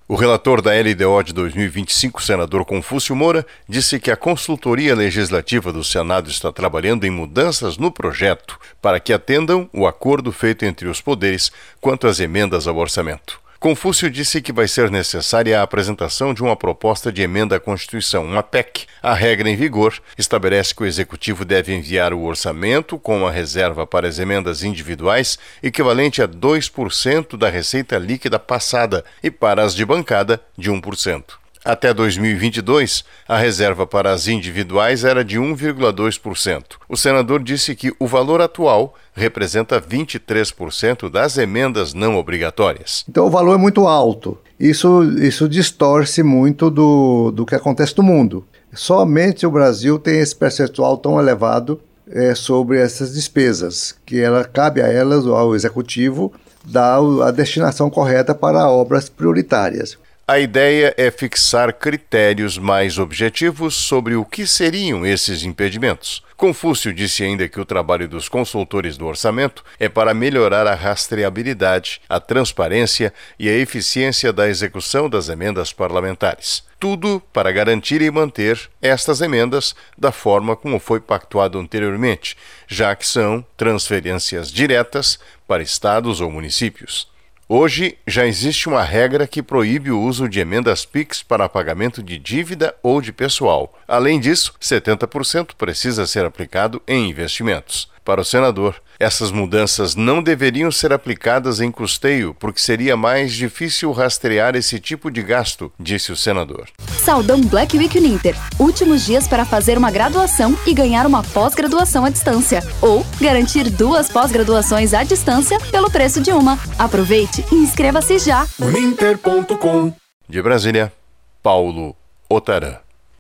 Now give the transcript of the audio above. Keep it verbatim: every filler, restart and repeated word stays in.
O relator da L D O de dois mil e vinte e cinco, senador Confúcio Moura, disse que a consultoria legislativa do Senado está trabalhando em mudanças no projeto para que atendam o acordo feito entre os poderes quanto às emendas ao orçamento. Confúcio disse que vai ser necessária a apresentação de uma proposta de emenda à Constituição, uma P E C. A regra em vigor estabelece que o Executivo deve enviar o orçamento com a reserva para as emendas individuais equivalente a dois por cento da receita líquida passada e para as de bancada de um por cento. Até dois mil e vinte e dois, a reserva para as individuais era de um vírgula dois por cento. O senador disse que o valor atual representa vinte e três por cento das emendas não obrigatórias. Então o valor é muito alto. Isso, isso distorce muito do, do que acontece no mundo. Somente o Brasil tem esse percentual tão elevado é, sobre essas despesas, que ela, cabe a elas, ao Executivo, dar a destinação correta para obras prioritárias. A ideia é fixar critérios mais objetivos sobre o que seriam esses impedimentos. Confúcio disse ainda que o trabalho dos consultores do orçamento é para melhorar a rastreabilidade, a transparência e a eficiência da execução das emendas parlamentares. Tudo para garantir e manter estas emendas da forma como foi pactuado anteriormente, já que são transferências diretas para estados ou municípios. Hoje, já existe uma regra que proíbe o uso de emendas Pix para pagamento de dívida ou de pessoal. Além disso, setenta por cento precisa ser aplicado em investimentos. Para o senador, essas mudanças não deveriam ser aplicadas em custeio, porque seria mais difícil rastrear esse tipo de gasto, disse o senador. Saldão Black Week Uninter. Últimos dias para fazer uma graduação e ganhar uma pós-graduação à distância. Ou garantir duas pós-graduações à distância pelo preço de uma. Aproveite e inscreva-se já. Uninter ponto com. De Brasília, Paulo Otarã.